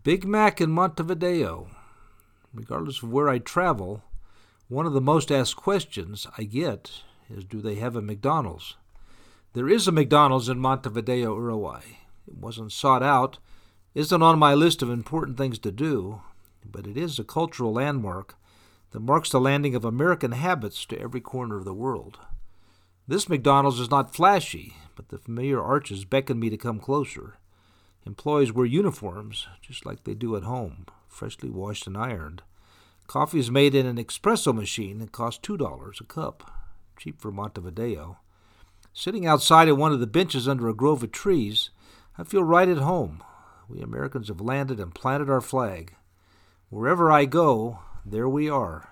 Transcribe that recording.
Big Mac in Montevideo. Regardless of where I travel, one of the most asked questions I get is, do they have a McDonald's? There is a McDonald's in Montevideo, Uruguay. It wasn't sought out, isn't on my list of important things to do, but it is a cultural landmark that marks the landing of American habits to every corner of the world. This McDonald's is not flashy, but the familiar arches beckon me to come closer. Employees wear uniforms, just like they do at home, freshly washed and ironed. Coffee is made in an espresso machine that costs $2 a cup, cheap for Montevideo. Sitting outside at one of the benches under a grove of trees, I feel right at home. We Americans have landed and planted our flag. Wherever I go, there we are.